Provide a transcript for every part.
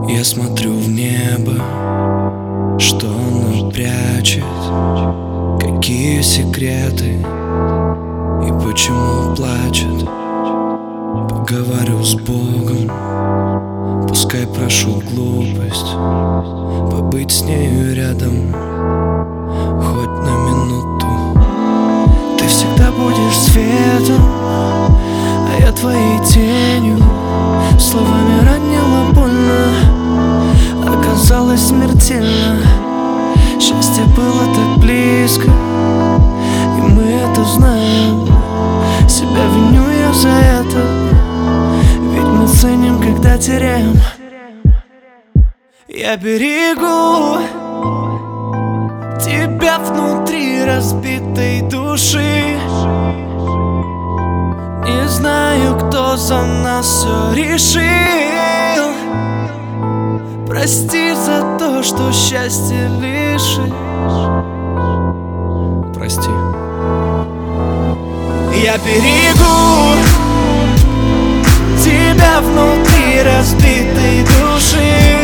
Я смотрю в небо, что оно прячет, какие секреты и почему плачет. Поговорю с Богом, пускай прошу глупость побыть с нею рядом хоть на минуту. Ты всегда будешь светом, а я твоей тенью. Словами ранило больно, оказалось смертельно. Счастье было так близко, и мы это знаем. Себя виню я за это, ведь мы ценим, когда теряем. Я берегу тебя внутри разбитой души. Не знаю, кто за нас все решил. Прости за то, что счастье лишил. Прости. Я берегу тебя внутри разбитой души.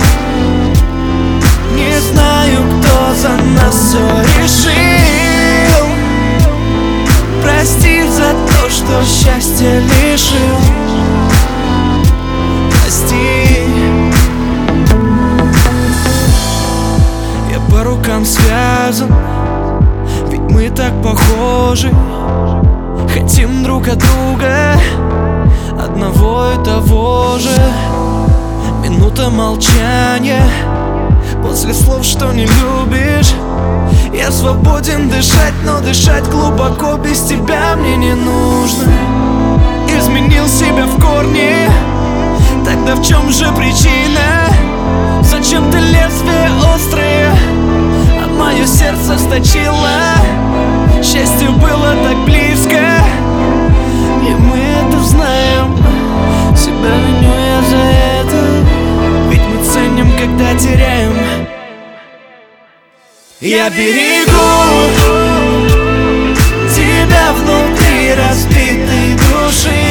Не знаю, кто за нас все решил. Прости за то, что счастье лишил. Прости. Я по рукам связан, ведь мы так похожи. Хотим друг от друга одного и того же. Минута молчания после слов, что не любишь. Я свободен дышать, но дышать глубоко без тебя мне не нужно. Изменил себя в корне, тогда в чем же причина? Зачем ты лезвие острое а мое сердце сточило? Счастье было так близко, и мы это знаем. Себя виню я за это, ведь мы ценим, когда теряем. Я берегу тебя внутри разбитой души.